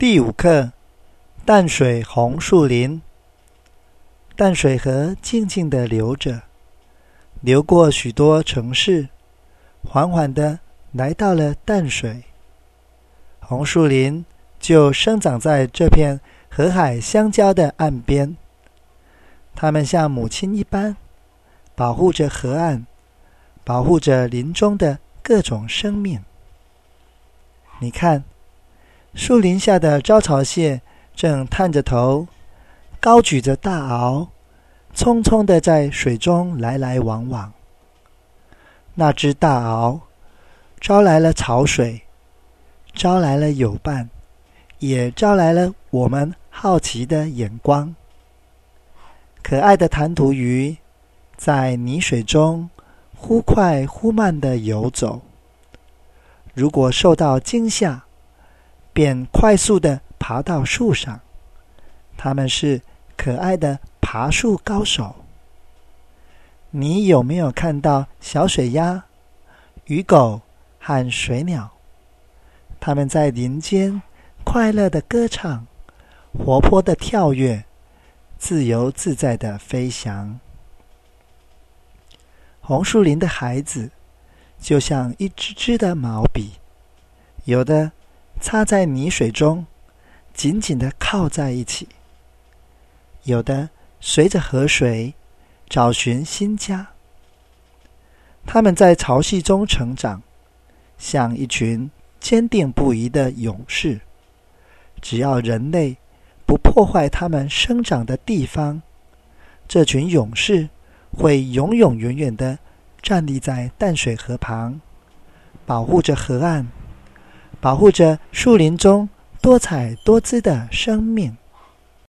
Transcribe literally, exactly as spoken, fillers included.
第五课，淡水红树林。淡水河静静地流着，流过许多城市，缓缓地来到了淡水。红树林就生长在这片河海相交的岸边，它们像母亲一般，保护着河岸，保护着林中的各种生命。你看，树林下的招潮蟹正探着头，高举着大螯，匆匆地在水中来来往往。那只大螯招来了潮水，招来了友伴，也招来了我们好奇的眼光。可爱的弹涂鱼在泥水中忽快忽慢地游走，如果受到惊吓，便快速地爬到树上。它们是可爱的爬树高手。你有没有看到小水鸭、鱼狗和水鸟？它们在林间快乐地歌唱，活泼地跳跃，自由自在地飞翔。红树林的孩子就像一支支的毛笔，有的插在泥水中，紧紧地靠在一起；有的随着河水找寻新家。他们在潮汐中成长，像一群坚定不移的勇士。只要人类不破坏他们生长的地方，这群勇士会永永远远地站立在淡水河旁，保护着河岸，保护着树林中多彩多姿的生命。